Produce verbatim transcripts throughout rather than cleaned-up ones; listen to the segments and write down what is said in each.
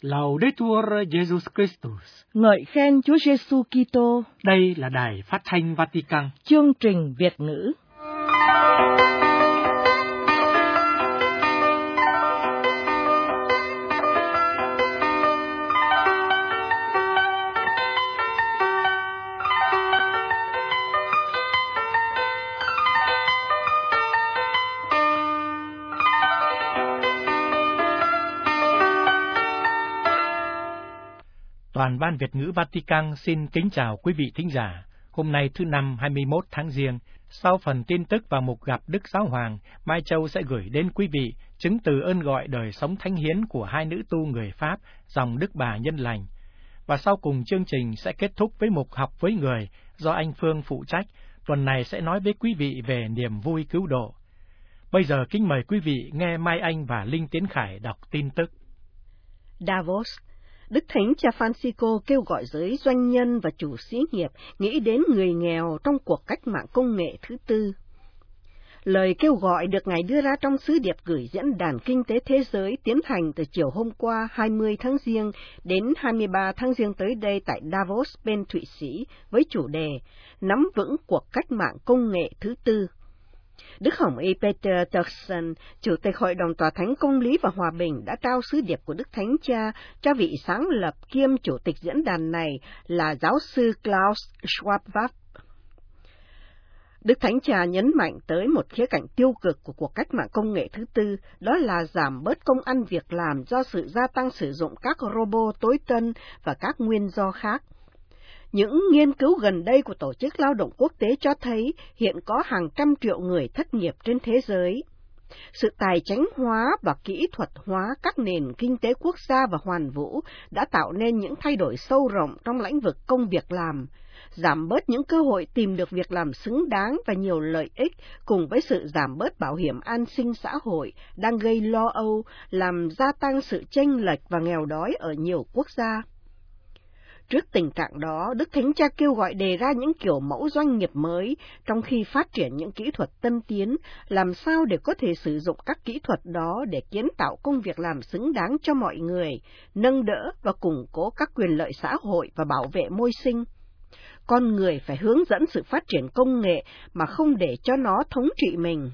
Laudetur Jesus Christus. Ngợi khen Chúa Giêsu Kitô. Đây là Đài Phát thanh Vatican. Chương trình Việt ngữ. Toàn ban Việt ngữ Vatican xin kính chào quý vị thính giả. Hôm nay thứ năm hai mươi mốt tháng Giêng, sau phần tin tức và mục gặp Đức Giáo Hoàng, Mai Châu sẽ gửi đến quý vị chứng từ ơn gọi đời sống thánh hiến của hai nữ tu người Pháp, dòng Đức Bà Nhân Lành. Và sau cùng chương trình sẽ kết thúc với mục học với người do anh Phương phụ trách, tuần này sẽ nói với quý vị về niềm vui cứu độ. Bây giờ kính mời quý vị nghe Mai Anh và Linh Tiến Khải đọc tin tức. Davos. Đức Thánh Cha Francisco kêu gọi giới doanh nhân và chủ xí nghiệp nghĩ đến người nghèo trong cuộc cách mạng công nghệ thứ tư. Lời kêu gọi được Ngài đưa ra trong sứ điệp gửi Diễn đàn Kinh tế Thế giới tiến hành từ chiều hôm qua hai mươi tháng Giêng đến hai mươi ba tháng Giêng tới đây tại Davos, bên Thụy Sĩ, với chủ đề Nắm vững cuộc cách mạng công nghệ thứ tư. Đức Hồng Y Peter Turkson, Chủ tịch Hội đồng Tòa Thánh Công lý và Hòa bình, đã trao sứ điệp của Đức Thánh Cha cho vị sáng lập kiêm Chủ tịch diễn đàn này là giáo sư Klaus Schwab. Đức Thánh Cha nhấn mạnh tới một khía cạnh tiêu cực của cuộc cách mạng công nghệ thứ tư, đó là giảm bớt công ăn việc làm do sự gia tăng sử dụng các robot tối tân và các nguyên do khác. Những nghiên cứu gần đây của Tổ chức Lao động Quốc tế cho thấy hiện có hàng trăm triệu người thất nghiệp trên thế giới. Sự tài chánh hóa và kỹ thuật hóa các nền kinh tế quốc gia và hoàn vũ đã tạo nên những thay đổi sâu rộng trong lĩnh vực công việc làm, giảm bớt những cơ hội tìm được việc làm xứng đáng và nhiều lợi ích, cùng với sự giảm bớt bảo hiểm an sinh xã hội đang gây lo âu, làm gia tăng sự chênh lệch và nghèo đói ở nhiều quốc gia. Trước tình trạng đó, Đức Thánh Cha kêu gọi đề ra những kiểu mẫu doanh nghiệp mới, trong khi phát triển những kỹ thuật tân tiến, làm sao để có thể sử dụng các kỹ thuật đó để kiến tạo công việc làm xứng đáng cho mọi người, nâng đỡ và củng cố các quyền lợi xã hội và bảo vệ môi sinh. Con người phải hướng dẫn sự phát triển công nghệ mà không để cho nó thống trị mình.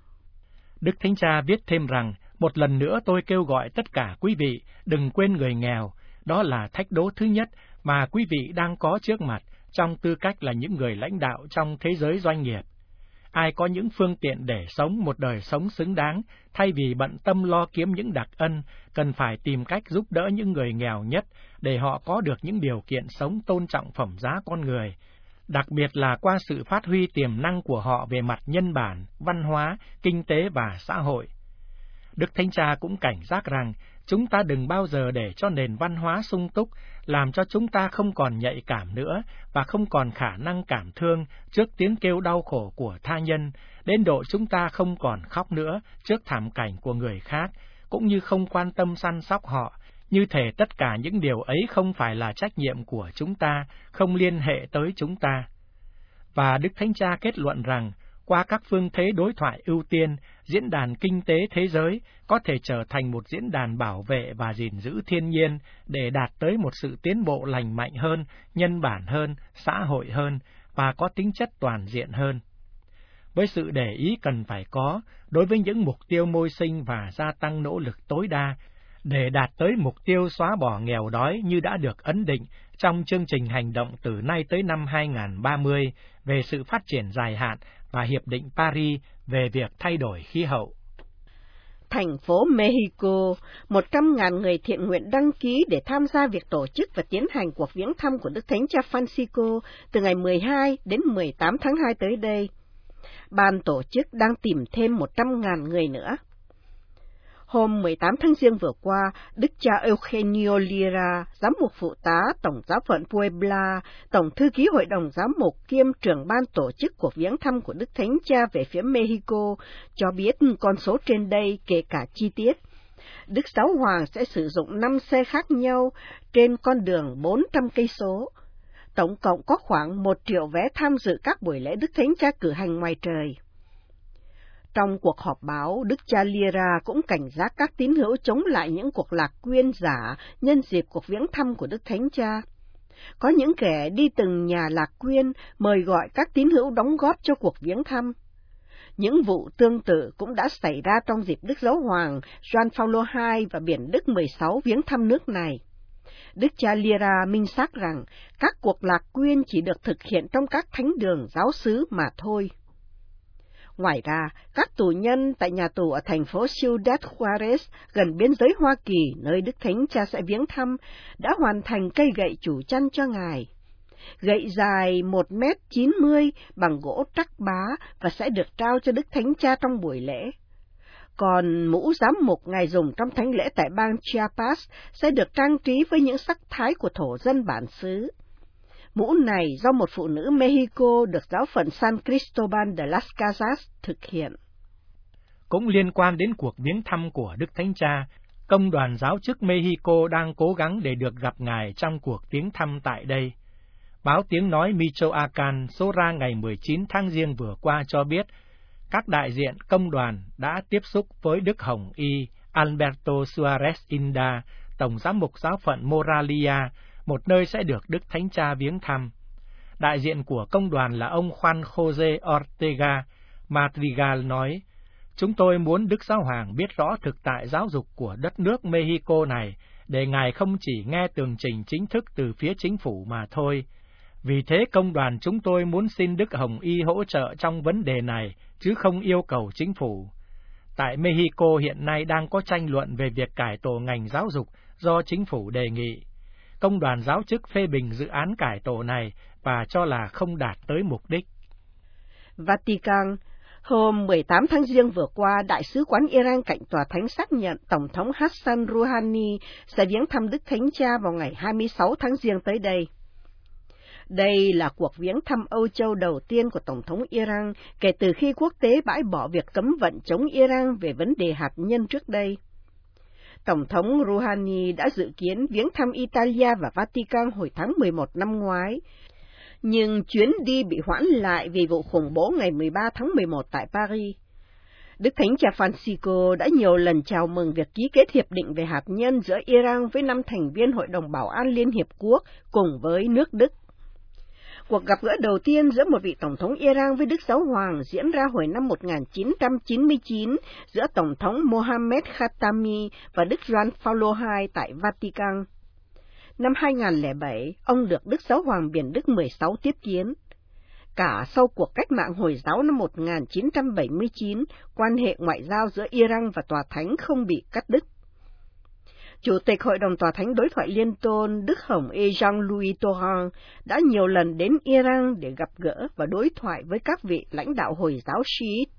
Đức Thánh Cha viết thêm rằng, một lần nữa tôi kêu gọi tất cả quý vị đừng quên người nghèo, đó là thách đố thứ nhất mà quý vị đang có trước mặt trong tư cách là những người lãnh đạo trong thế giới doanh nghiệp. Ai có những phương tiện để sống một đời sống xứng đáng, thay vì bận tâm lo kiếm những đặc ân, cần phải tìm cách giúp đỡ những người nghèo nhất để họ có được những điều kiện sống tôn trọng phẩm giá con người, đặc biệt là qua sự phát huy tiềm năng của họ về mặt nhân bản, văn hóa, kinh tế và xã hội. Đức Thánh Cha cũng cảnh giác rằng, chúng ta đừng bao giờ để cho nền văn hóa sung túc làm cho chúng ta không còn nhạy cảm nữa và không còn khả năng cảm thương trước tiếng kêu đau khổ của tha nhân, đến độ chúng ta không còn khóc nữa trước thảm cảnh của người khác, cũng như không quan tâm săn sóc họ, như thể tất cả những điều ấy không phải là trách nhiệm của chúng ta, không liên hệ tới chúng ta. Và Đức Thánh Cha kết luận rằng, qua các phương thế đối thoại ưu tiên, Diễn đàn Kinh tế Thế giới có thể trở thành một diễn đàn bảo vệ và gìn giữ thiên nhiên để đạt tới một sự tiến bộ lành mạnh hơn, nhân bản hơn, xã hội hơn và có tính chất toàn diện hơn. Với sự để ý cần phải có đối với những mục tiêu môi sinh và gia tăng nỗ lực tối đa để đạt tới mục tiêu xóa bỏ nghèo đói như đã được ấn định trong chương trình hành động từ nay tới năm hai nghìn không trăm ba mươi về sự phát triển dài hạn và Hiệp định Paris về việc thay đổi khí hậu. Thành phố Mexico, một trăm ngàn người thiện nguyện đăng ký để tham gia việc tổ chức và tiến hành cuộc viếng thăm của Đức Thánh Cha Francisco từ ngày mười hai đến mười tám tháng hai tới đây. Ban tổ chức đang tìm thêm một trăm ngàn người nữa. Hôm mười tám tháng Giêng vừa qua, Đức cha Eugenio Lira, giám mục phụ tá Tổng giáo phận Puebla, Tổng thư ký Hội đồng giám mục kiêm trưởng ban tổ chức cuộc viếng thăm của Đức Thánh Cha về phía Mexico, cho biết con số trên đây kể cả chi tiết. Đức Giáo Hoàng sẽ sử dụng năm xe khác nhau trên con đường bốn trăm cây số. Tổng cộng có khoảng một triệu vé tham dự các buổi lễ Đức Thánh Cha cử hành ngoài trời. Trong cuộc họp báo, Đức cha Lyra cũng cảnh giác các tín hữu chống lại những cuộc lạc quyên giả nhân dịp cuộc viếng thăm của Đức Thánh Cha. Có những kẻ đi từng nhà lạc quyên mời gọi các tín hữu đóng góp cho cuộc viếng thăm. Những vụ tương tự cũng đã xảy ra trong dịp Đức Giáo Hoàng Gioan Phaolô đệ nhị và Biển Đức mười sáu viếng thăm nước này. Đức cha Lyra minh xác rằng các cuộc lạc quyên chỉ được thực hiện trong các thánh đường giáo xứ mà thôi. Ngoài ra, các tù nhân tại nhà tù ở thành phố Ciudad Juarez, gần biên giới Hoa Kỳ, nơi Đức Thánh Cha sẽ viếng thăm, đã hoàn thành cây gậy chủ chăn cho Ngài. Gậy dài một mét chín mươi bằng gỗ trắc bá và sẽ được trao cho Đức Thánh Cha trong buổi lễ. Còn mũ giám mục Ngài dùng trong thánh lễ tại bang Chiapas sẽ được trang trí với những sắc thái của thổ dân bản xứ. Mũ này do một phụ nữ Mexico được giáo phận San Cristobal de las Casas thực hiện. Cũng liên quan đến cuộc viếng thăm của Đức Thánh Cha, Công đoàn giáo chức Mexico đang cố gắng để được gặp Ngài trong cuộc viếng thăm tại đây. Báo Tiếng Nói Michoacán số ra ngày mười chín tháng Giêng vừa qua cho biết, các đại diện công đoàn đã tiếp xúc với Đức Hồng Y Alberto Suarez Inda, Tổng giám mục giáo phận Moralia, một nơi sẽ được Đức Thánh Cha viếng thăm. Đại diện của công đoàn là ông Juan José Ortega Madrigal nói, chúng tôi muốn Đức Giáo Hoàng biết rõ thực tại giáo dục của đất nước Mexico này, để Ngài không chỉ nghe tường trình chính thức từ phía chính phủ mà thôi. Vì thế công đoàn chúng tôi muốn xin Đức Hồng Y hỗ trợ trong vấn đề này, chứ không yêu cầu chính phủ. Tại Mexico hiện nay đang có tranh luận về việc cải tổ ngành giáo dục do chính phủ đề nghị. Công đoàn giáo chức phê bình dự án cải tổ này và cho là không đạt tới mục đích. Vatican, hôm mười tám tháng Giêng vừa qua, Đại sứ quán Iran cạnh Tòa Thánh xác nhận Tổng thống Hassan Rouhani sẽ viếng thăm Đức Thánh Cha vào ngày hai mươi sáu tháng Giêng tới đây. Đây là cuộc viếng thăm Âu Châu đầu tiên của Tổng thống Iran kể từ khi quốc tế bãi bỏ việc cấm vận chống Iran về vấn đề hạt nhân trước đây. Tổng thống Rouhani đã dự kiến viếng thăm Italia và Vatican hồi tháng mười một năm ngoái, nhưng chuyến đi bị hoãn lại vì vụ khủng bố ngày mười ba tháng mười một tại Paris. Đức Thánh Cha Francisco đã nhiều lần chào mừng việc ký kết hiệp định về hạt nhân giữa Iran với năm thành viên Hội đồng Bảo an Liên Hiệp Quốc cùng với nước Đức. Cuộc gặp gỡ đầu tiên giữa một vị Tổng thống Iran với Đức Giáo Hoàng diễn ra hồi năm một nghìn chín trăm chín mươi chín giữa Tổng thống Mohammad Khatami và Đức Gioan Phaolô đệ nhị tại Vatican. Năm hai nghìn lẻ bảy, ông được Đức Giáo Hoàng Biển Đức mười sáu tiếp kiến. Cả sau cuộc cách mạng Hồi giáo năm một nghìn chín trăm bảy mươi chín, quan hệ ngoại giao giữa Iran và Tòa Thánh không bị cắt đứt. Chủ tịch Hội đồng Tòa Thánh Đối thoại Liên tôn Đức Hồng Y Jean-Louis Torrent đã nhiều lần đến Iran để gặp gỡ và đối thoại với các vị lãnh đạo Hồi giáo Shiite.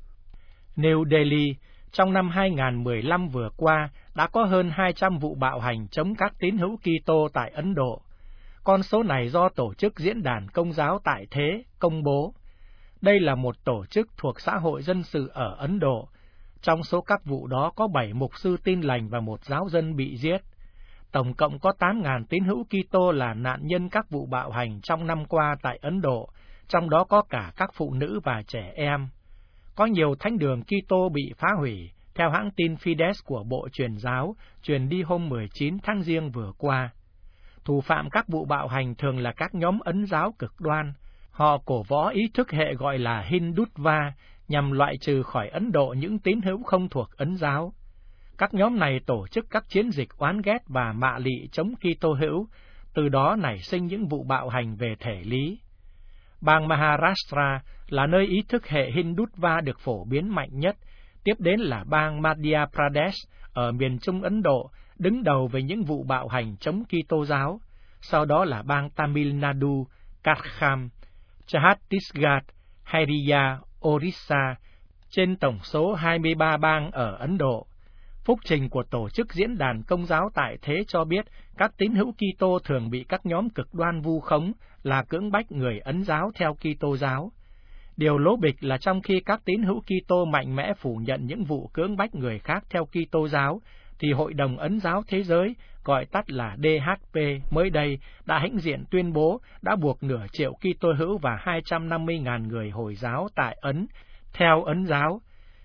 New Delhi, trong năm hai nghìn mười lăm vừa qua, đã có hơn hai trăm vụ bạo hành chống các tín hữu Kitô tại Ấn Độ. Con số này do Tổ chức Diễn đàn Công giáo Tại Thế công bố. Đây là một tổ chức thuộc xã hội dân sự ở Ấn Độ. Trong số các vụ đó có bảy mục sư Tin lành và một giáo dân bị giết. Tổng cộng có tám nghìn tín hữu Kitô là nạn nhân các vụ bạo hành trong năm qua tại Ấn Độ, trong đó có cả các phụ nữ và trẻ em. Có nhiều thánh đường Kitô bị phá hủy, theo hãng tin Fides của Bộ Truyền giáo, truyền đi hôm mười chín tháng Giêng vừa qua. Thủ phạm các vụ bạo hành thường là các nhóm Ấn giáo cực đoan. Họ cổ võ ý thức hệ gọi là Hindutva, nhằm loại trừ khỏi Ấn Độ những tín hữu không thuộc Ấn giáo. Các nhóm này tổ chức các chiến dịch oán ghét và mạ lị chống Kitô hữu, từ đó nảy sinh những vụ bạo hành về thể lý. Bang Maharashtra là nơi ý thức hệ Hindutva được phổ biến mạnh nhất, tiếp đến là bang Madhya Pradesh ở miền Trung Ấn Độ, đứng đầu về những vụ bạo hành chống Kitô giáo, sau đó là bang Tamil Nadu, Karkham, Chhattisgarh, Haryana, Orissa, trên tổng số hai mươi ba bang ở Ấn Độ. Phúc trình của Tổ chức Diễn đàn Công giáo Tại Thế cho biết các tín hữu Kitô thường bị các nhóm cực đoan vu khống là cưỡng bách người Ấn giáo theo Kitô giáo. Điều lố bịch là trong khi các tín hữu Kitô mạnh mẽ phủ nhận những vụ cưỡng bách người khác theo Kitô giáo, thì Hội đồng Ấn giáo Thế giới, gọi tắt là đê hát pê, mới đây đã hãnh diện tuyên bố đã buộc nửa triệu Kitô hữu và hai trăm năm mươi nghìn người Hồi giáo tại Ấn theo Ấn giáo,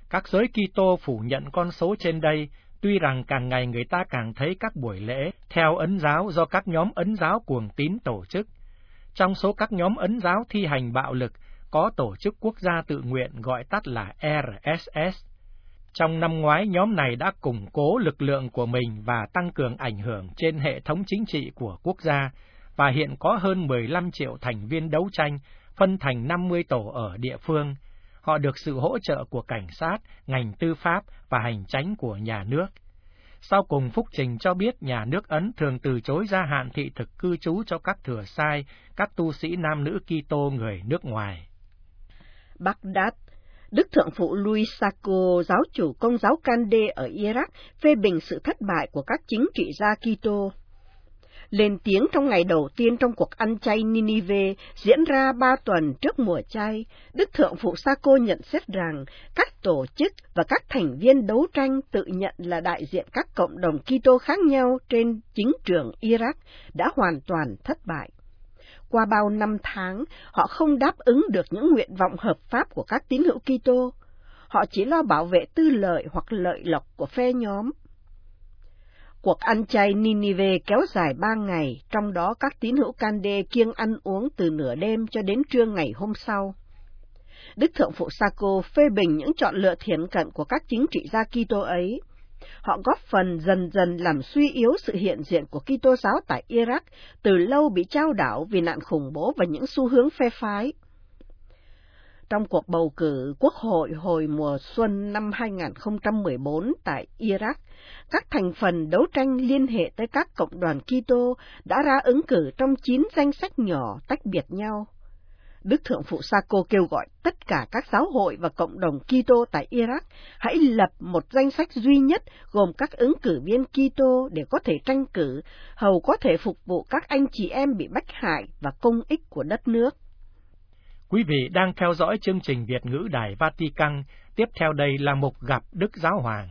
Các giới Kitô phủ nhận con số trên đây, tuy rằng càng ngày người ta càng thấy các buổi lễ theo Ấn giáo do các nhóm Ấn giáo cuồng tín tổ chức. Trong số các nhóm Ấn giáo thi hành bạo lực, có tổ chức quốc gia tự nguyện gọi tắt là R S S. Trong năm ngoái, nhóm này đã củng cố lực lượng của mình và tăng cường ảnh hưởng trên hệ thống chính trị của quốc gia, và hiện có hơn mười lăm triệu thành viên đấu tranh, phân thành năm mươi tổ ở địa phương. Họ được sự hỗ trợ của cảnh sát, ngành tư pháp và hành chánh của nhà nước. Sau cùng, phúc trình cho biết nhà nước Ấn thường từ chối gia hạn thị thực cư trú cho các thừa sai, các tu sĩ nam nữ Kitô người nước ngoài. Baghdad, Đức Thượng phụ Louis Sacco, giáo chủ Công giáo Cande ở Iraq, phê bình sự thất bại của các chính trị gia Kitô. Lên tiếng trong ngày đầu tiên trong cuộc ăn chay Ninive diễn ra ba tuần trước mùa chay, Đức Thượng phụ Sacco nhận xét rằng các tổ chức và các thành viên đấu tranh tự nhận là đại diện các cộng đồng Kitô khác nhau trên chính trường Iraq đã hoàn toàn thất bại. Qua bao năm tháng, họ không đáp ứng được những nguyện vọng hợp pháp của các tín hữu Kitô. Họ chỉ lo bảo vệ tư lợi hoặc lợi lộc của phe nhóm. Cuộc ăn chay Ninive kéo dài ba ngày, trong đó các tín hữu Cande kiêng ăn uống từ nửa đêm cho đến trưa ngày hôm sau. Đức Thượng phụ Sacco phê bình những chọn lựa thiển cận của các chính trị gia Kitô ấy. Họ góp phần dần dần làm suy yếu sự hiện diện của Kitô giáo tại Iraq, từ lâu bị chao đảo vì nạn khủng bố và những xu hướng phe phái. Trong cuộc bầu cử quốc hội hồi mùa xuân năm hai nghìn không trăm mười bốn tại Iraq, các thành phần đấu tranh liên hệ tới các cộng đoàn Kitô đã ra ứng cử trong chín danh sách nhỏ tách biệt nhau. Đức Thượng phụ Sacco kêu gọi tất cả các giáo hội và cộng đồng Kitô tại Iraq hãy lập một danh sách duy nhất gồm các ứng cử viên Kitô để có thể tranh cử, hầu có thể phục vụ các anh chị em bị bách hại và công ích của đất nước. Quý vị đang theo dõi chương trình Việt ngữ Đài Vatican. Tiếp theo đây là mục gặp Đức Giáo Hoàng.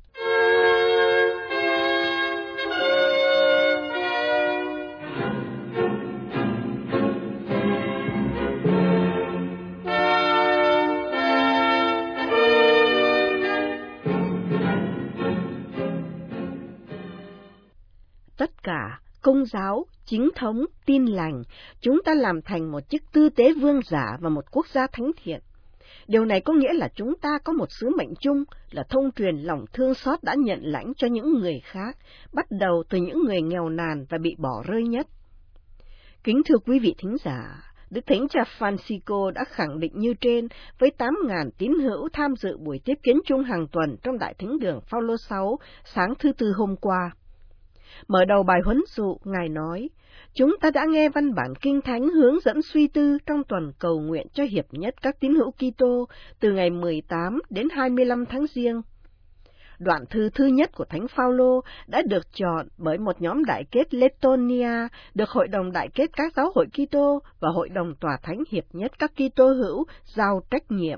Tất cả Công giáo, chính thống, tin lành, chúng ta làm thành một chức tư tế vương giả và một quốc gia thánh thiện. Điều này có nghĩa là chúng ta có một sứ mệnh chung là thông truyền lòng thương xót đã nhận lãnh cho những người khác, bắt đầu từ những người nghèo nàn và bị bỏ rơi nhất. Kính thưa quý vị thính giả, Đức Thánh Cha Francisco đã khẳng định như trên với tám nghìn tín hữu tham dự buổi tiếp kiến chung hàng tuần trong Đại Thánh đường Phaolô sáu sáng thứ Tư hôm qua. Mở đầu bài huấn dụ, Ngài nói, chúng ta đã nghe văn bản Kinh Thánh hướng dẫn suy tư trong tuần cầu nguyện cho hiệp nhất các tín hữu Kitô từ ngày mười tám đến hai mươi lăm tháng Giêng. Đoạn thư thứ nhất của Thánh Phaolô đã được chọn bởi một nhóm đại kết Letonia, được Hội đồng đại kết các giáo hội Kitô và Hội đồng tòa thánh hiệp nhất các Kitô hữu giao trách nhiệm.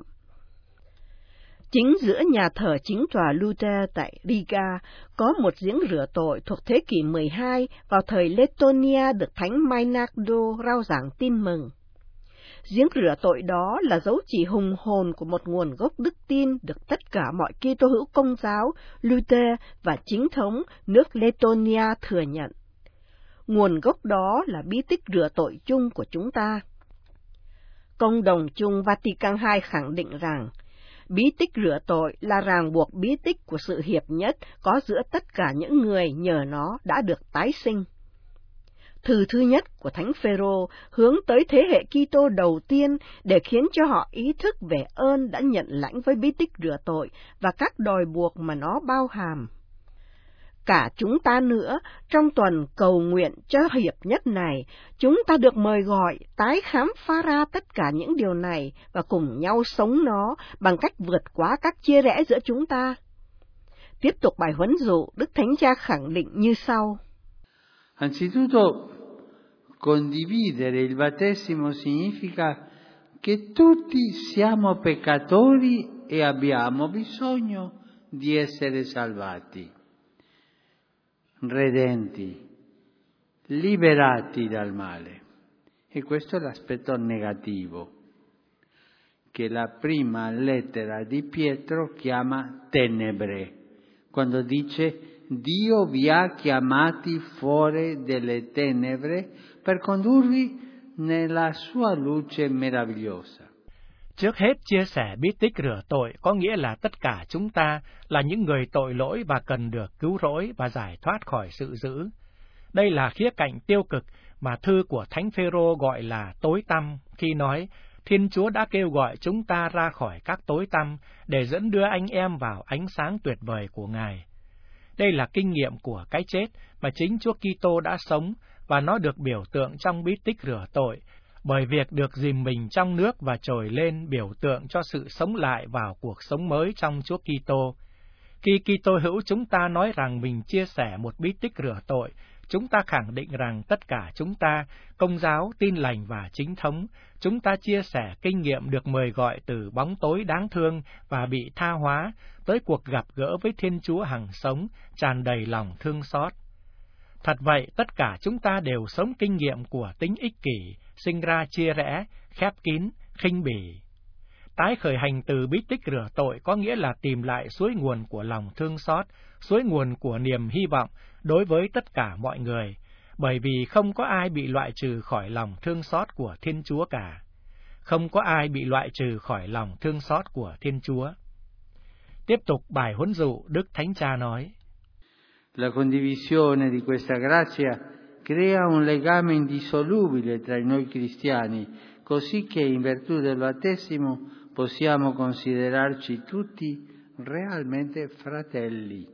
Chính giữa nhà thờ chính tòa Luther tại Riga có một giếng rửa tội thuộc thế kỷ mười hai vào thời Letonia được Thánh Mainardo rao giảng tin mừng. Giếng rửa tội đó là dấu chỉ hùng hồn của một nguồn gốc đức tin được tất cả mọi Kitô hữu Công giáo, Luther và chính thống nước Letonia thừa nhận. Nguồn gốc đó là bí tích rửa tội chung của chúng ta. Công đồng chung Vatican hai khẳng định rằng bí tích rửa tội là ràng buộc bí tích của sự hiệp nhất có giữa tất cả những người nhờ nó đã được tái sinh. Thư thứ nhất của Thánh Phêrô hướng tới thế hệ Kitô đầu tiên để khiến cho họ ý thức về ơn đã nhận lãnh với bí tích rửa tội và các đòi buộc mà nó bao hàm. Cả chúng ta nữa, trong tuần cầu nguyện cho hiệp nhất này, chúng ta được mời gọi tái khám phá ra tất cả những điều này và cùng nhau sống nó bằng cách vượt qua các chia rẽ giữa chúng ta. Tiếp tục bài huấn dụ, Đức Thánh Cha khẳng định như sau. Anzitutto, condividere il battesimo significa che tutti siamo peccatori e abbiamo bisogno di essere salvati, redenti, liberati dal male. E questo è l'aspetto negativo. che la prima lettera di Pietro chiama tenebre, quando dice Dio vi ha chiamati fuori delle tenebre per condurvi nella sua luce meravigliosa. Trước hết, chia sẻ bí tích rửa tội có nghĩa là tất cả chúng ta là những người tội lỗi và cần được cứu rỗi và giải thoát khỏi sự dữ. Đây là khía cạnh tiêu cực mà thư của Thánh Phêrô gọi là tối tăm khi nói Thiên Chúa đã kêu gọi chúng ta ra khỏi các tối tăm để dẫn đưa anh em vào ánh sáng tuyệt vời của Ngài. Đây là kinh nghiệm của cái chết mà chính Chúa Kitô đã sống, và nó được biểu tượng trong bí tích rửa tội, bởi việc được dìm mình trong nước và trồi lên biểu tượng cho sự sống lại vào cuộc sống mới trong Chúa Kitô. Khi Kitô hữu chúng ta nói rằng mình chia sẻ một bí tích rửa tội, chúng ta khẳng định rằng tất cả chúng ta, Công giáo, Tin lành và Chính thống, chúng ta chia sẻ kinh nghiệm được mời gọi từ bóng tối đáng thương và bị tha hóa tới cuộc gặp gỡ với Thiên Chúa hằng sống, tràn đầy lòng thương xót. Thật vậy, tất cả chúng ta đều sống kinh nghiệm của tính ích kỷ, sinh ra chia rẽ, khép kín, khinh bỉ. Tái khởi hành từ bí tích rửa tội có nghĩa là tìm lại suối nguồn của lòng thương xót, suối nguồn của niềm hy vọng đối với tất cả mọi người, bởi vì không có ai bị loại trừ khỏi lòng thương xót của Thiên Chúa cả. Không có ai bị loại trừ khỏi lòng thương xót của Thiên Chúa. Tiếp tục bài huấn dụ, Đức Thánh Cha nói: La condivisione di questa grazia crea un legame indissolubile tra noi cristiani, così che in virtù del battesimo possiamo considerarci tutti realmente fratelli.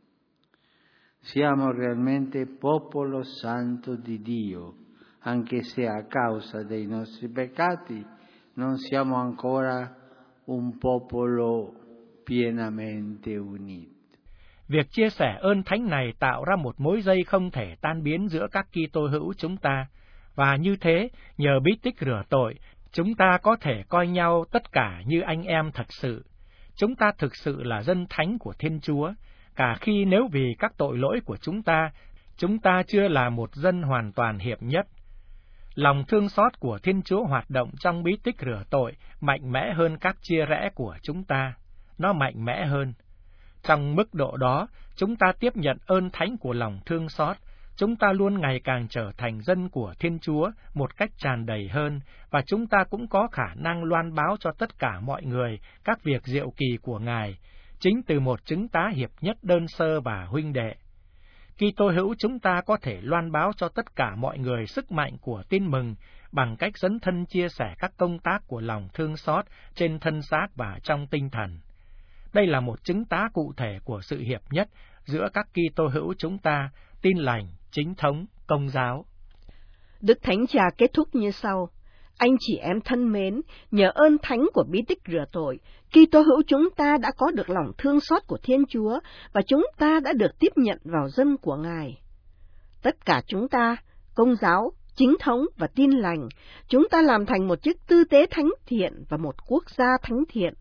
Siamo realmente popolo santo di Dio, anche se a causa dei nostri peccati non siamo ancora un popolo pienamente unito. Việc chia sẻ ơn thánh này tạo ra một mối dây không thể tan biến giữa các Kitô hữu chúng ta, và như thế, nhờ bí tích rửa tội, chúng ta có thể coi nhau tất cả như anh em thật sự. Chúng ta thực sự là dân thánh của Thiên Chúa, cả khi nếu vì các tội lỗi của chúng ta, chúng ta chưa là một dân hoàn toàn hiệp nhất. Lòng thương xót của Thiên Chúa hoạt động trong bí tích rửa tội mạnh mẽ hơn các chia rẽ của chúng ta. Nó mạnh mẽ hơn. Trong mức độ đó, chúng ta tiếp nhận ơn thánh của lòng thương xót, chúng ta luôn ngày càng trở thành dân của Thiên Chúa một cách tràn đầy hơn, và chúng ta cũng có khả năng loan báo cho tất cả mọi người các việc diệu kỳ của Ngài, chính từ một chứng tá hiệp nhất đơn sơ và huynh đệ. Kitô hữu chúng ta có thể loan báo cho tất cả mọi người sức mạnh của tin mừng bằng cách dấn thân chia sẻ các công tác của lòng thương xót trên thân xác và trong tinh thần. Đây là một chứng tá cụ thể của sự hiệp nhất giữa các Kitô hữu chúng ta, Tin lành, Chính thống, Công giáo. Đức Thánh Cha kết thúc như sau: Anh chị em thân mến, nhờ ơn thánh của bí tích rửa tội, Kitô hữu chúng ta đã có được lòng thương xót của Thiên Chúa, và chúng ta đã được tiếp nhận vào dân của Ngài. Tất cả chúng ta, Công giáo, Chính thống và Tin lành, chúng ta làm thành một chức tư tế thánh thiện và một quốc gia thánh thiện.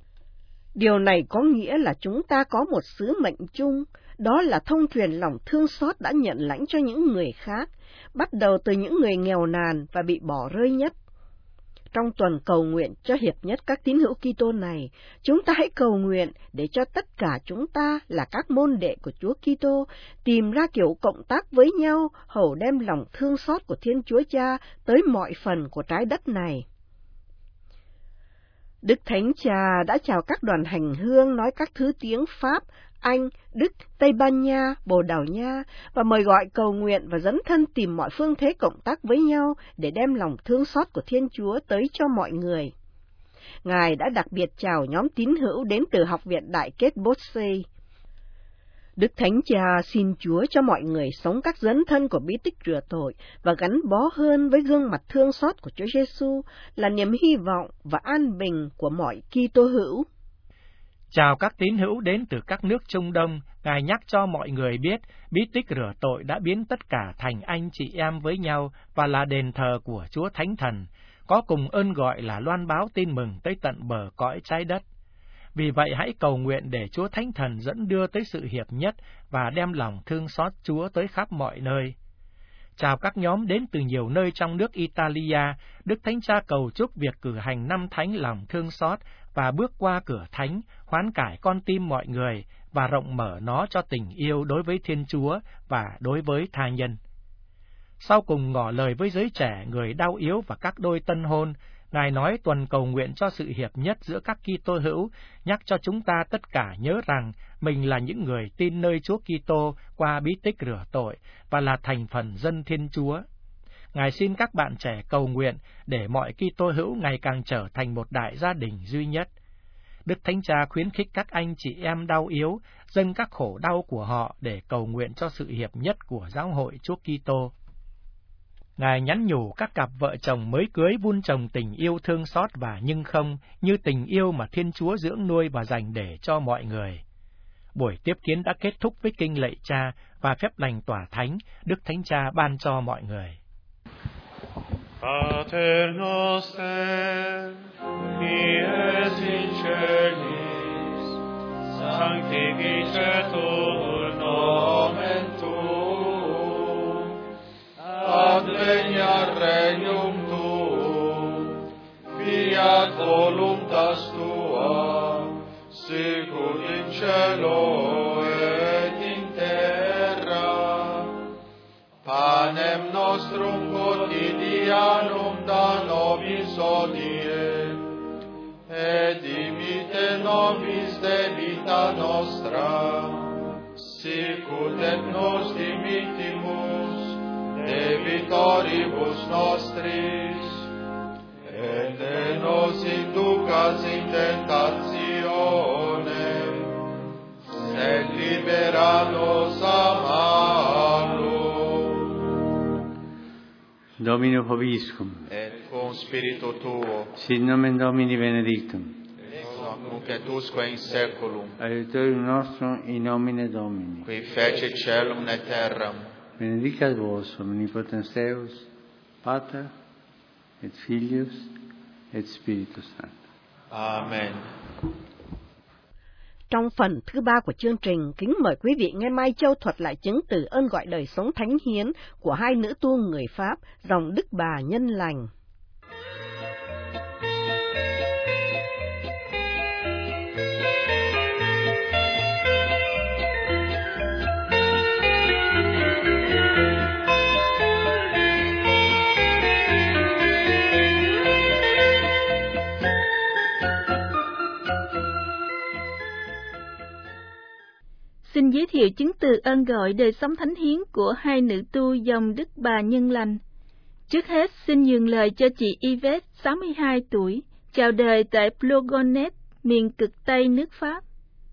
Điều này có nghĩa là chúng ta có một sứ mệnh chung, đó là thông truyền lòng thương xót đã nhận lãnh cho những người khác, bắt đầu từ những người nghèo nàn và bị bỏ rơi nhất. Trong tuần cầu nguyện cho hiệp nhất các tín hữu Kitô này, chúng ta hãy cầu nguyện để cho tất cả chúng ta là các môn đệ của Chúa Kitô tìm ra kiểu cộng tác với nhau, hầu đem lòng thương xót của Thiên Chúa Cha tới mọi phần của trái đất này. Đức Thánh Cha đã chào các đoàn hành hương nói các thứ tiếng Pháp, Anh, Đức, Tây Ban Nha, Bồ Đào Nha, và mời gọi cầu nguyện và dấn thân tìm mọi phương thế cộng tác với nhau để đem lòng thương xót của Thiên Chúa tới cho mọi người. Ngài đã đặc biệt chào nhóm tín hữu đến từ Học viện Đại kết Botsey. Đức Thánh Cha xin Chúa cho mọi người sống các dấn thân của bí tích rửa tội và gắn bó hơn với gương mặt thương xót của Chúa Giêsu là niềm hy vọng và an bình của mọi Kitô hữu. Chào các tín hữu đến từ các nước Trung Đông, Ngài nhắc cho mọi người biết bí tích rửa tội đã biến tất cả thành anh chị em với nhau và là đền thờ của Chúa Thánh Thần, có cùng ơn gọi là loan báo tin mừng tới tận bờ cõi trái đất. Vì vậy hãy cầu nguyện để Chúa Thánh Thần dẫn đưa tới sự hiệp nhất và đem lòng thương xót Chúa tới khắp mọi nơi. Chào các nhóm đến từ nhiều nơi trong nước Italia, Đức Thánh Cha cầu chúc việc cử hành năm thánh lòng thương xót và bước qua cửa thánh, hoán cải con tim mọi người và rộng mở nó cho tình yêu đối với Thiên Chúa và đối với tha nhân. Sau cùng ngỏ lời với giới trẻ, người đau yếu và các đôi tân hôn, Ngài nói tuần cầu nguyện cho sự hiệp nhất giữa các Kitô hữu, nhắc cho chúng ta tất cả nhớ rằng mình là những người tin nơi Chúa Kitô qua bí tích rửa tội và là thành phần dân Thiên Chúa. Ngài xin các bạn trẻ cầu nguyện để mọi Kitô hữu ngày càng trở thành một đại gia đình duy nhất. Đức Thánh Cha khuyến khích các anh chị em đau yếu dâng các khổ đau của họ để cầu nguyện cho sự hiệp nhất của giáo hội Chúa Kitô. Ngài nhắn nhủ các cặp vợ chồng mới cưới vun trồng tình yêu thương xót và nhưng không như tình yêu mà Thiên Chúa dưỡng nuôi và dành để cho mọi người. Buổi tiếp kiến đã kết thúc với kinh lạy Cha và phép lành tỏa thánh Đức Thánh Cha ban cho mọi người. Pater noster, qui es in celis, sanctificetur nomen tuum, adveniat regnum tuum, fiat voluntas tua, sicut in cielo et in terra. Panem nostrum quotidianum da nobis hodie, et dimitte nobis debita nostra, sicut et nos dimittimus debitoribus nostris, et ne nos inducas in tentationem, sed libera nos a malo. Domino vobiscum. Et cum spiritu tuo. Sit nomen Domini benedictum. Ex hoc nunc et usque in saeculum. Aiutorium nostrum in nomine Domini. Qui fecit caelum et terram. Benedicat vos omnipotens Deus, Pater et Filius et Spiritus Sanctus. Amen. Trong phần thứ ba của chương trình, kính mời quý vị nghe Mai Châu thuật lại chứng từ ơn gọi đời sống thánh hiến của hai nữ tu người Pháp, dòng Đức Bà Nhân Lành. Xin giới thiệu chứng từ ơn gọi đời sống thánh hiến của hai nữ tu dòng Đức Bà Nhân Lành. Trước hết, xin nhường lời cho chị Yvette, sáu mươi hai tuổi, chào đời tại Plogonet, miền cực Tây nước Pháp.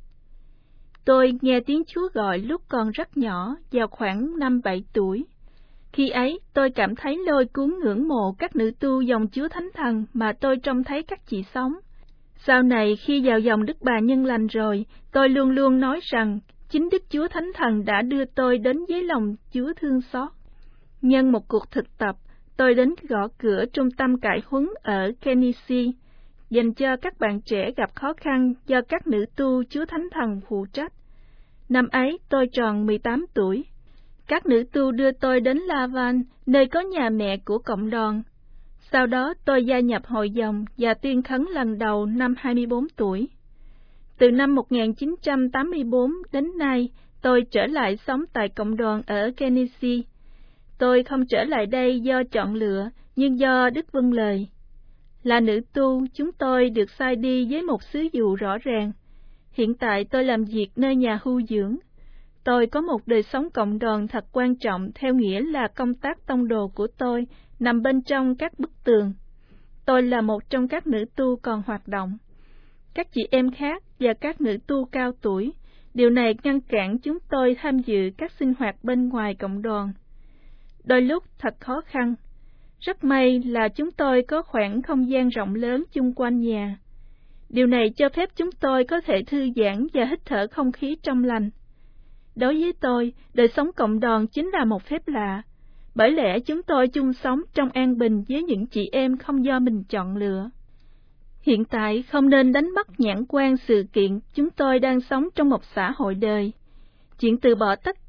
Tôi nghe tiếng Chúa gọi lúc còn rất nhỏ, vào khoảng năm bảy tuổi. Khi ấy, tôi cảm thấy lôi cuốn ngưỡng mộ các nữ tu dòng Chúa Thánh Thần mà tôi trông thấy các chị sống. Sau này, khi vào dòng Đức Bà Nhân Lành rồi, tôi luôn luôn nói rằng chính Đức Chúa Thánh Thần đã đưa tôi đến với lòng Chúa thương xót. Nhân một cuộc thực tập, tôi đến gõ cửa trung tâm cải huấn ở Kenisi, dành cho các bạn trẻ gặp khó khăn do các nữ tu Chúa Thánh Thần phụ trách. Năm ấy, tôi tròn mười tám tuổi. Các nữ tu đưa tôi đến Lavan, nơi có nhà mẹ của cộng đoàn. Sau đó, tôi gia nhập hội dòng và tuyên khấn lần đầu năm hai mươi bốn tuổi. Từ năm một nghìn chín trăm tám mươi bốn đến nay, tôi trở lại sống tại cộng đoàn ở Kenisi. Tôi không trở lại đây do chọn lựa, nhưng do Đức vâng lời. Là nữ tu, chúng tôi được sai đi với một sứ vụ rõ ràng. Hiện tại tôi làm việc nơi nhà hưu dưỡng. Tôi có một đời sống cộng đoàn thật quan trọng, theo nghĩa là công tác tông đồ của tôi nằm bên trong các bức tường. Tôi là một trong các nữ tu còn hoạt động. Các chị em khác và các nữ tu cao tuổi, điều này ngăn cản chúng tôi tham dự các sinh hoạt bên ngoài cộng đoàn. Đôi lúc thật khó khăn. Rất may là chúng tôi có khoảng không gian rộng lớn chung quanh nhà. Điều này cho phép chúng tôi có thể thư giãn và hít thở không khí trong lành. Đối với tôi, đời sống cộng đoàn chính là một phép lạ, bởi lẽ chúng tôi chung sống trong an bình với những chị em không do mình chọn lựa. Hiện tại không nên đánh mất nhãn quan sự kiện chúng tôi đang sống trong một xã hội đời. Chuyện từ bỏ tất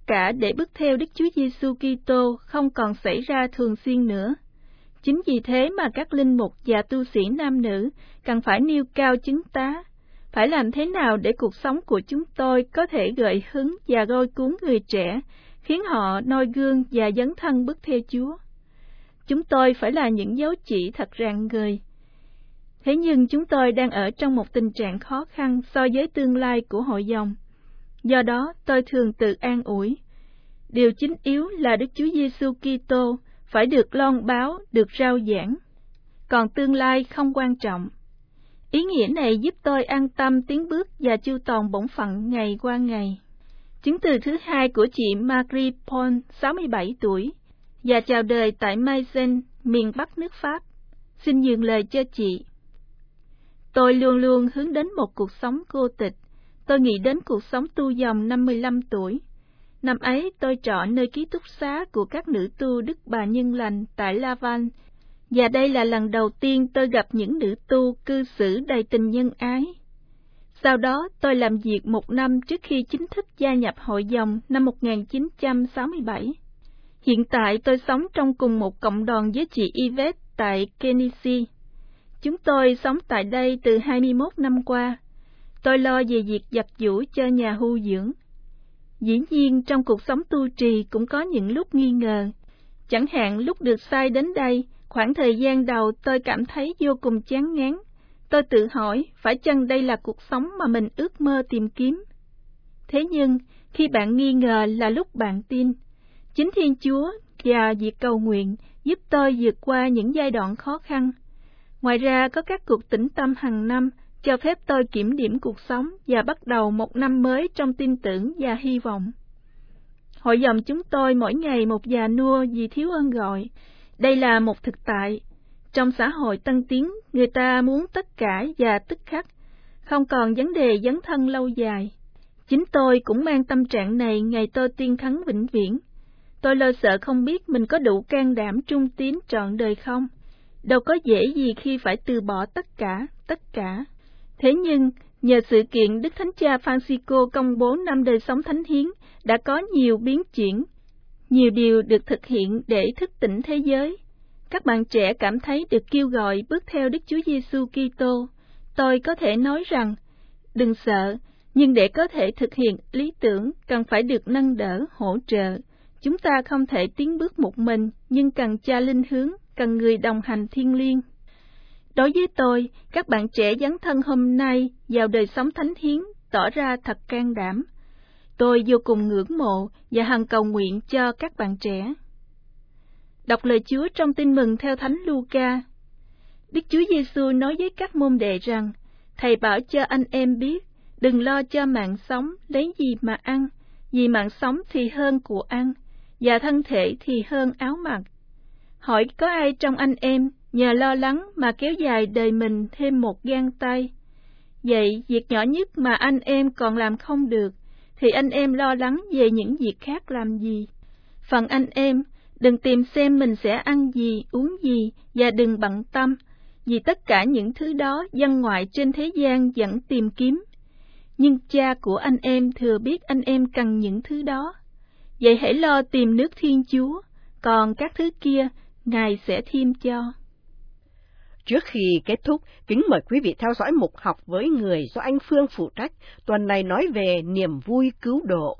cả để bước theo Đức Chúa Giêsu Kitô không còn xảy ra thường xuyên nữa. Chính vì thế mà các linh mục và tu sĩ nam nữ cần phải nêu cao chứng tá, phải làm thế nào để cuộc sống của chúng tôi có thể gợi hứng và lôi cuốn người trẻ, khiến họ noi gương và dấn thân bước theo Chúa. Chúng tôi phải là những dấu chỉ thật rạng ngời. Thế nhưng chúng tôi đang ở trong một tình trạng khó khăn so với tương lai của hội dòng. Do đó, tôi thường tự an ủi. Điều chính yếu là Đức Chúa Giêsu Kitô phải được loan báo, được rao giảng. Còn tương lai không quan trọng. Ý nghĩa này giúp tôi an tâm tiến bước và chu toàn bổn phận ngày qua ngày. Chứng từ thứ hai của chị Marie Paul, sáu mươi bảy tuổi, và chào đời tại Meissen, miền Bắc nước Pháp. Xin nhường lời cho chị. Tôi luôn luôn hướng đến một cuộc sống cô tịch. Tôi nghĩ đến cuộc sống tu dòng năm mười lăm tuổi. Năm ấy tôi trọ nơi ký túc xá của các nữ tu Đức Bà Nhân Lành tại Laval, và đây là lần đầu tiên tôi gặp những nữ tu cư xử đầy tình nhân ái. Sau đó tôi làm việc một năm trước khi chính thức gia nhập hội dòng năm một nghìn chín trăm sáu mươi bảy. Hiện tại tôi sống trong cùng một cộng đoàn với chị Yvette tại Kenisi. Chúng tôi sống tại đây từ hai mươi mốt năm qua. Tôi lo về việc giặt giũ cho nhà hưu dưỡng. Dĩ nhiên trong cuộc sống tu trì cũng có những lúc nghi ngờ. Chẳng hạn lúc được sai đến đây, khoảng thời gian đầu tôi cảm thấy vô cùng chán ngán. Tôi tự hỏi, phải chăng đây là cuộc sống mà mình ước mơ tìm kiếm? Thế nhưng, khi bạn nghi ngờ là lúc bạn tin. Chính Thiên Chúa và việc cầu nguyện giúp tôi vượt qua những giai đoạn khó khăn. Ngoài ra có các cuộc tĩnh tâm hàng năm cho phép tôi kiểm điểm cuộc sống và bắt đầu một năm mới trong tin tưởng và hy vọng. Hội dòng chúng tôi mỗi ngày một già nua vì thiếu ơn gọi. Đây là một thực tại. Trong xã hội tân tiến, người ta muốn tất cả và tức khắc, không còn vấn đề dấn thân lâu dài. Chính tôi cũng mang tâm trạng này ngày tôi tiên khấn vĩnh viễn. Tôi lo sợ không biết mình có đủ can đảm trung tín trọn đời không. Đâu có dễ gì khi phải từ bỏ tất cả, tất cả. Thế nhưng, nhờ sự kiện Đức Thánh Cha Francisco công bố năm đời sống thánh hiến, đã có nhiều biến chuyển, nhiều điều được thực hiện để thức tỉnh thế giới. Các bạn trẻ cảm thấy được kêu gọi bước theo Đức Chúa Giêsu Kitô. Tôi có thể nói rằng, đừng sợ, nhưng để có thể thực hiện lý tưởng, cần phải được nâng đỡ, hỗ trợ. Chúng ta không thể tiến bước một mình, nhưng cần Cha linh hướng, cần người đồng hành thiêng liêng. Đối với tôi, các bạn trẻ dấn thân hôm nay vào đời sống thánh hiến tỏ ra thật can đảm. Tôi vô cùng ngưỡng mộ và hằng cầu nguyện cho các bạn trẻ. Đọc lời Chúa trong Tin mừng theo Thánh Luca. Đức Chúa Giêsu nói với các môn đệ rằng, Thầy bảo cho anh em biết, đừng lo cho mạng sống lấy gì mà ăn, vì mạng sống thì hơn của ăn, và thân thể thì hơn áo mặc. Hỏi có ai trong anh em nhờ lo lắng mà kéo dài đời mình thêm một gang tay? Vậy việc nhỏ nhất mà anh em còn làm không được, thì anh em lo lắng về những việc khác làm gì? Phần anh em, đừng tìm xem mình sẽ ăn gì, uống gì, và đừng bận tâm, vì tất cả những thứ đó dân ngoại trên thế gian vẫn tìm kiếm. Nhưng Cha của anh em thừa biết anh em cần những thứ đó. Vậy hãy lo tìm nước Thiên Chúa, còn các thứ kia Ngài sẽ thêm cho. Trước khi kết thúc, kính mời quý vị theo dõi mục học với người do anh Phương phụ trách, tuần này nói về niềm vui cứu độ.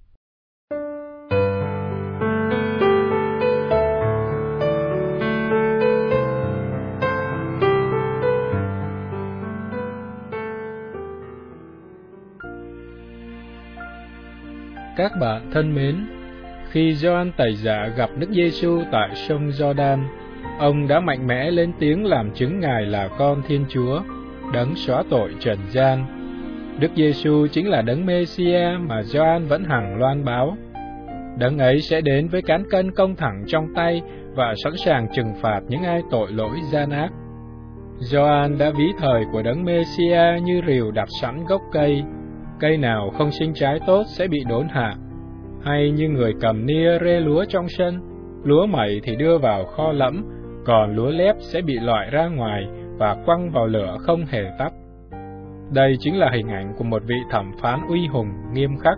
Các bạn thân mến, khi Gioan Tẩy Giả gặp Đức Giêsu tại sông Giođan, ông đã mạnh mẽ lên tiếng làm chứng Ngài là con Thiên Chúa, đấng xóa tội trần gian. Đức Giêsu chính là đấng Mê-si-a mà Gioan vẫn hằng loan báo. Đấng ấy sẽ đến với cán cân công thẳng trong tay và sẵn sàng trừng phạt những ai tội lỗi gian ác. Gioan đã ví thời của đấng Mê-si-a như rìu đặt sẵn gốc cây, cây nào không sinh trái tốt sẽ bị đốn hạ, hay như người cầm nia rê lúa trong sân, lúa mẩy thì đưa vào kho lẫm, còn lúa lép sẽ bị loại ra ngoài và quăng vào lửa không hề tắt. Đây chính là hình ảnh của một vị thẩm phán uy hùng, nghiêm khắc,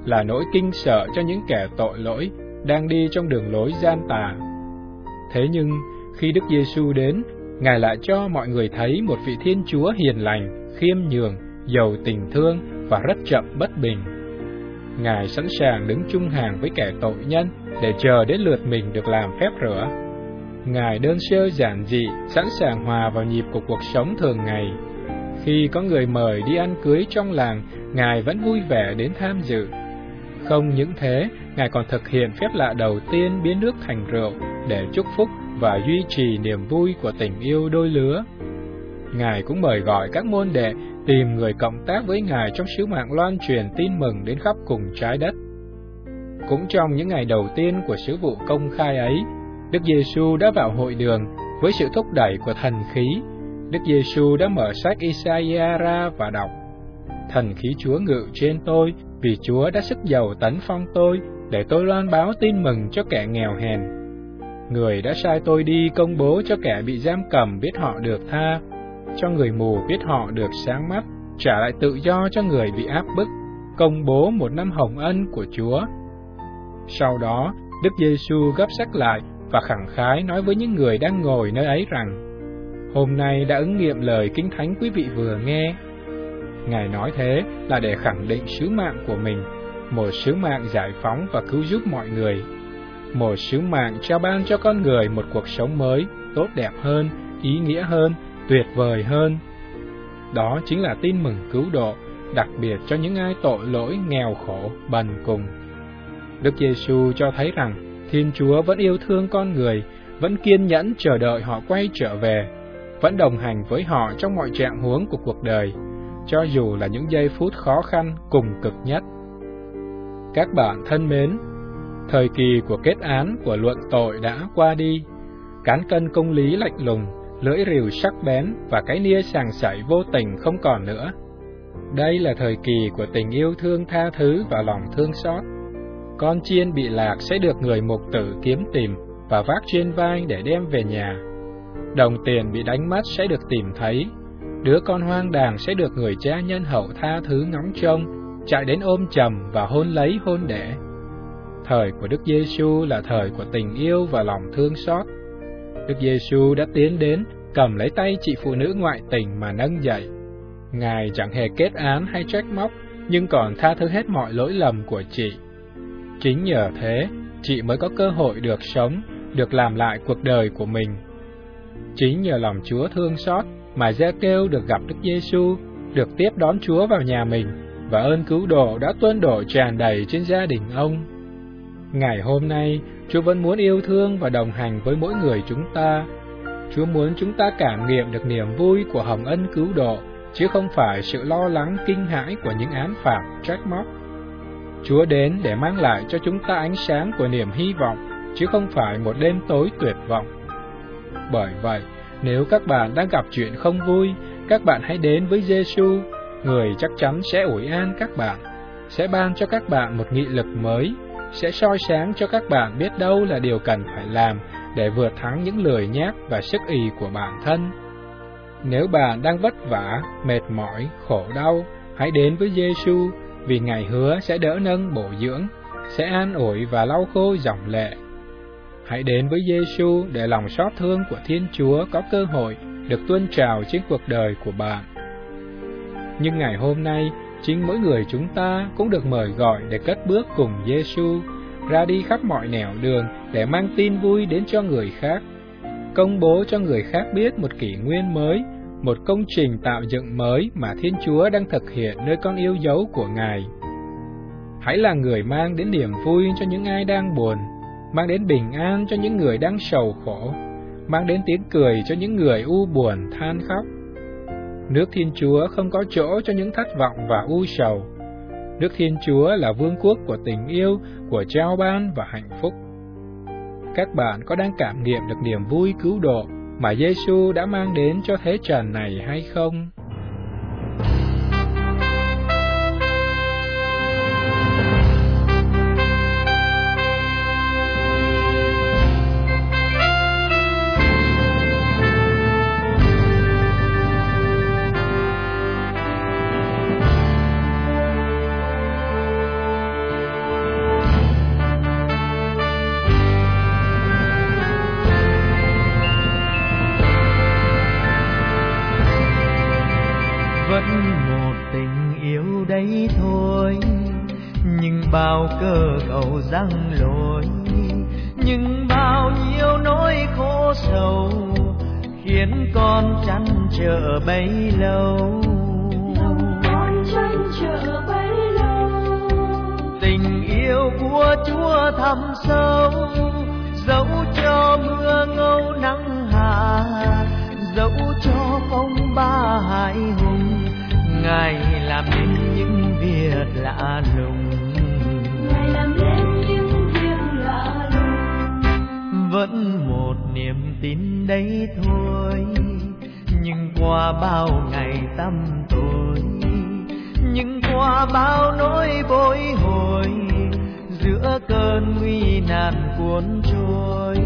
là nỗi kinh sợ cho những kẻ tội lỗi đang đi trong đường lối gian tà. Thế nhưng, khi Đức Giêsu đến, Ngài lại cho mọi người thấy một vị Thiên Chúa hiền lành, khiêm nhường, giàu tình thương và rất chậm bất bình. Ngài sẵn sàng đứng chung hàng với kẻ tội nhân để chờ đến lượt mình được làm phép rửa. Ngài đơn sơ giản dị, sẵn sàng hòa vào nhịp của cuộc sống thường ngày. Khi có người mời đi ăn cưới trong làng, Ngài vẫn vui vẻ đến tham dự. Không những thế, Ngài còn thực hiện phép lạ đầu tiên biến nước thành rượu để chúc phúc và duy trì niềm vui của tình yêu đôi lứa. Ngài cũng mời gọi các môn đệ tìm người cộng tác với Ngài trong sứ mạng loan truyền tin mừng đến khắp cùng trái đất. Cũng trong những ngày đầu tiên của sứ vụ công khai ấy, Đức Giêsu đã vào hội đường với sự thúc đẩy của thần khí. Đức Giêsu đã mở sách Isaiah ra và đọc: Thần khí Chúa ngự trên tôi, vì Chúa đã sức dầu tấn phong tôi, để tôi loan báo tin mừng cho kẻ nghèo hèn. Người đã sai tôi đi công bố cho kẻ bị giam cầm biết họ được tha, cho người mù biết họ được sáng mắt, trả lại tự do cho người bị áp bức, công bố một năm hồng ân của Chúa. Sau đó, Đức Giêsu gấp sách lại và khẳng khái nói với những người đang ngồi nơi ấy rằng: Hôm nay đã ứng nghiệm lời Kinh Thánh quý vị vừa nghe. Ngài nói thế là để khẳng định sứ mạng của mình, một sứ mạng giải phóng và cứu giúp mọi người, một sứ mạng trao ban cho con người một cuộc sống mới, tốt đẹp hơn, ý nghĩa hơn, tuyệt vời hơn. Đó chính là tin mừng cứu độ, đặc biệt cho những ai tội lỗi, nghèo khổ, bần cùng. Đức Giêsu cho thấy rằng Thiên Chúa vẫn yêu thương con người, vẫn kiên nhẫn chờ đợi họ quay trở về, vẫn đồng hành với họ trong mọi trạng huống của cuộc đời, cho dù là những giây phút khó khăn cùng cực nhất. Các bạn thân mến, thời kỳ của kết án, của luận tội đã qua đi. Cán cân công lý lạnh lùng, lưỡi rìu sắc bén và cái nia sàng sảy vô tình không còn nữa. Đây là thời kỳ của tình yêu thương tha thứ và lòng thương xót. Con chiên bị lạc sẽ được người mục tử kiếm tìm và vác trên vai để đem về nhà. Đồng tiền bị đánh mất sẽ được tìm thấy. Đứa con hoang đàng sẽ được người cha nhân hậu tha thứ ngóng trông, chạy đến ôm chầm và hôn lấy hôn đẻ. Thời của Đức Giêsu là thời của tình yêu và lòng thương xót. Đức Giêsu đã tiến đến, cầm lấy tay chị phụ nữ ngoại tình mà nâng dậy. Ngài chẳng hề kết án hay trách móc, nhưng còn tha thứ hết mọi lỗi lầm của chị. Chính nhờ thế, chị mới có cơ hội được sống, được làm lại cuộc đời của mình. Chính nhờ lòng Chúa thương xót mà Giê-kêu được gặp Đức Giêsu, được tiếp đón Chúa vào nhà mình, và ơn cứu độ đã tuôn đổ tràn đầy trên gia đình ông. Ngày hôm nay, Chúa vẫn muốn yêu thương và đồng hành với mỗi người chúng ta. Chúa muốn chúng ta cảm nghiệm được niềm vui của hồng ân cứu độ, chứ không phải sự lo lắng kinh hãi của những án phạt trách móc. Chúa đến để mang lại cho chúng ta ánh sáng của niềm hy vọng, chứ không phải một đêm tối tuyệt vọng. Bởi vậy, nếu các bạn đang gặp chuyện không vui, các bạn hãy đến với Giêsu, người chắc chắn sẽ ủi an các bạn, sẽ ban cho các bạn một nghị lực mới, sẽ soi sáng cho các bạn biết đâu là điều cần phải làm để vượt thắng những lười nhác và sức ì của bản thân. Nếu bạn đang vất vả, mệt mỏi, khổ đau, hãy đến với Giêsu, vì Ngài hứa sẽ đỡ nâng bổ dưỡng, sẽ an ủi và lau khô dòng lệ. Hãy đến với Giêsu để lòng xót thương của Thiên Chúa có cơ hội được tuôn trào trên cuộc đời của bạn. Nhưng ngày hôm nay, chính mỗi người chúng ta cũng được mời gọi để cất bước cùng Giêsu, ra đi khắp mọi nẻo đường để mang tin vui đến cho người khác, công bố cho người khác biết một kỷ nguyên mới, một công trình tạo dựng mới mà Thiên Chúa đang thực hiện nơi con yêu dấu của Ngài. Hãy là người mang đến niềm vui cho những ai đang buồn, mang đến bình an cho những người đang sầu khổ, mang đến tiếng cười cho những người u buồn than khóc. Nước Thiên Chúa không có chỗ cho những thất vọng và u sầu. Nước Thiên Chúa là vương quốc của tình yêu, của trao ban và hạnh phúc. Các bạn có đang cảm nghiệm được niềm vui cứu độ mà Giêsu đã mang đến cho thế trần này hay không? cơ cầu răng lối, nhưng bao nhiêu nỗi khổ sầu khiến con trăn trở bấy lâu. Con trăn trở bấy lâu. Tình yêu của Chúa thẳm sâu, dẫu cho mưa ngâu nắng hạ, dẫu cho phong ba hải hùng, Ngài làm nên những việc lạ lùng. Ngài làm nên những việc lạ lùng. Vẫn một niềm tin đấy thôi, nhưng qua bao ngày tăm tối, nhưng qua bao nỗi bối hồi, giữa cơn nguy nan cuốn trôi.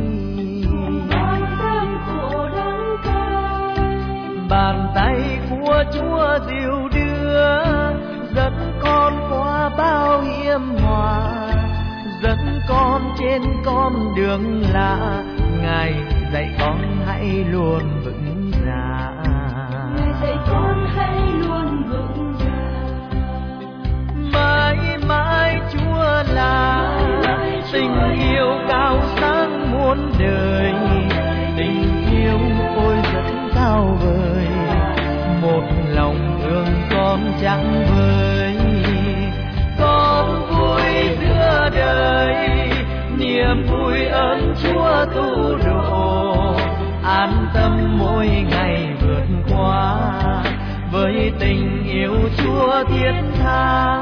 Bàn tay của Chúa dìu đưa, dẫn con qua bao hiểm họa, dẫn con trên con đường lạ. Ngài dạy con hãy luôn vững dạ. Ngài dạy con hãy luôn vững dạ. Mãi mãi Chúa là tình yêu cao sáng muôn đời, tình yêu ôi rất cao vời, một lòng thương con chẳng vời. Con vui giữa đời, niềm vui ơn Chúa tu độ, an tâm mỗi ngày vượt qua với tình yêu Chúa thiết tha.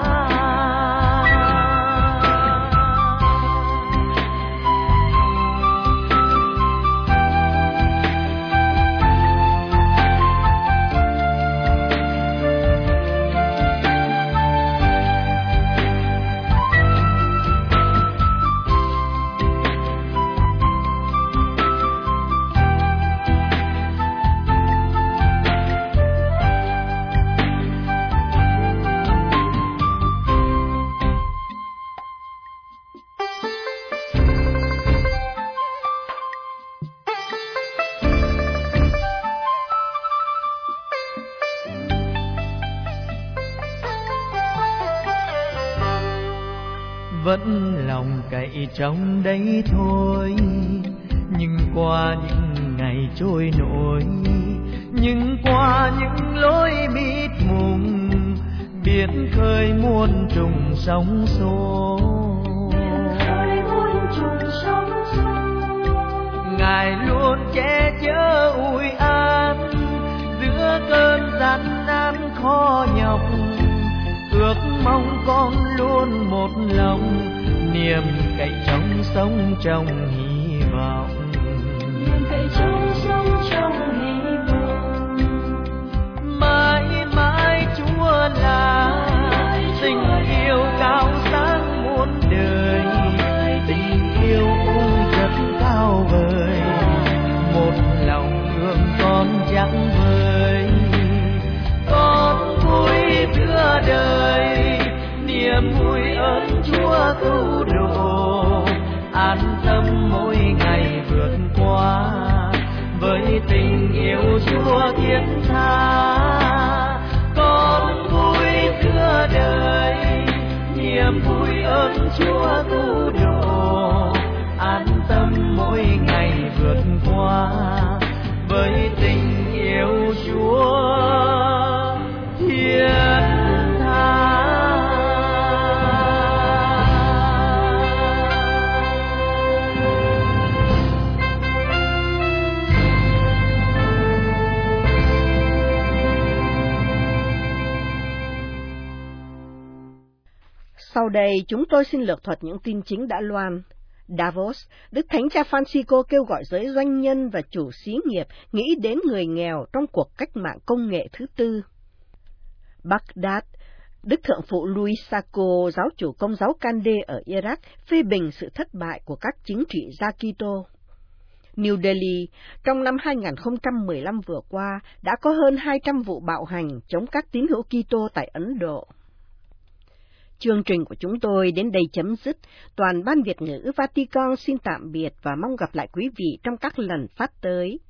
Vẫn lòng cậy trong đấy thôi, nhưng qua những ngày trôi nổi, nhưng qua những lối mịt mùng, biển khơi muôn trùng sóng xô. Ngài luôn che chở ủi an giữa cơn gian nan khó nhọc, ước mong con luôn một lòng, niềm cậy trong sống trong hy vọng. Niềm cậy trong sống trong hy vọng. Mãi mãi Chúa là tình yêu cao sáng muôn đời, tình yêu ôi rất cao vời, một lòng thương con chẳng vời. Con vui giữa đời, niềm vui ơn Chúa cứu độ, an tâm mỗi ngày vượt qua với tình yêu Chúa thiết tha. Con vui giữa đời, niềm vui ơn Chúa cứu độ, an tâm mỗi ngày vượt qua với tình yêu Chúa thiết tha. Sau đây chúng tôi xin lược thuật những tin chính đã loan. Davos, Đức Thánh Cha Francisco kêu gọi giới doanh nhân và chủ xí nghiệp nghĩ đến người nghèo trong cuộc cách mạng công nghệ thứ tư. Baghdad, Đức Thượng phụ Louis Sacco, giáo chủ Công giáo Kandeh ở Iraq, phê bình sự thất bại của các chính trị gia Kitô. New Delhi, trong năm hai nghìn không trăm mười lăm vừa qua, đã có hơn hai trăm vụ bạo hành chống các tín hữu Kitô tại Ấn Độ. Chương trình của chúng tôi đến đây chấm dứt. Toàn ban Việt ngữ Vatican xin tạm biệt và mong gặp lại quý vị trong các lần phát tới.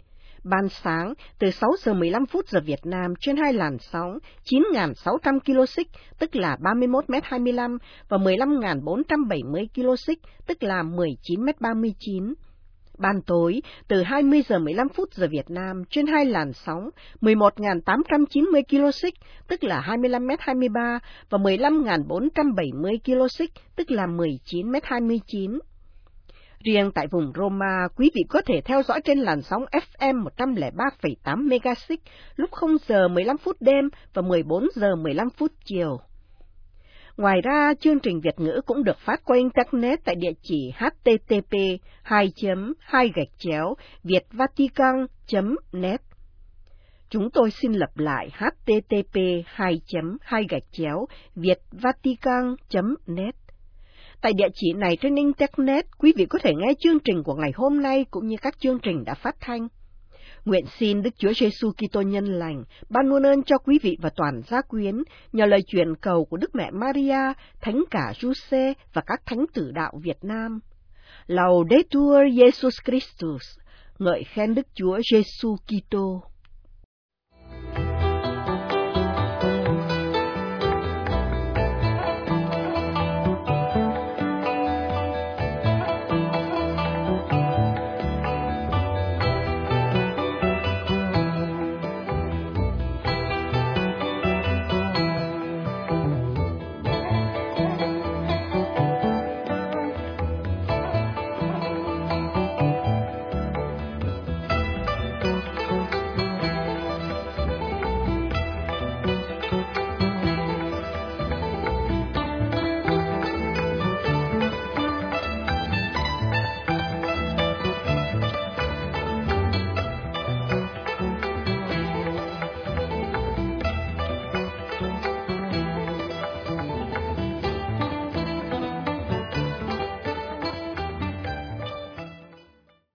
Ban sáng từ sáu giờ mười lăm phút giờ Việt Nam trên hai làn sóng chín nghìn sáu trăm ki lô xích, tức là ba mươi mốt mét hai mươi lăm, và mười lăm nghìn bốn trăm bảy mươi ki lô xích, tức là mười chín mét ba mươi chín. Ban tối từ hai mươi giờ mười lăm phút giờ Việt Nam trên hai làn sóng mười một nghìn tám trăm chín mươi ki lô xích, tức là hai mươi lăm mét hai mươi ba, và mười lăm nghìn bốn trăm bảy mươi ki lô xích, tức là mười chín mét hai mươi chín. Riêng tại vùng Roma, quý vị có thể theo dõi trên làn sóng ép em một trăm lẻ ba phẩy tám MHz lúc không giờ mười lăm phút đêm và mười bốn giờ mười lăm phút chiều. Ngoài ra, chương trình Việt ngữ cũng được phát qua Internet tại địa chỉ h t t p hai chấm hai gạch chéo vietvatican chấm net. Chúng tôi xin lặp lại h t t p hai chấm hai gạch chéo vietvatican chấm net. Tại địa chỉ này trên Internet, quý vị có thể nghe chương trình của ngày hôm nay cũng như các chương trình đã phát thanh. Nguyện xin Đức Chúa Giêsu Kitô nhân lành ban muôn ơn cho quý vị và toàn gia quyến nhờ lời truyền cầu của Đức Mẹ Maria, Thánh cả Giuse và các thánh tử đạo Việt Nam. Laudetur Jesus Christus, ngợi khen Đức Chúa Giêsu Kitô.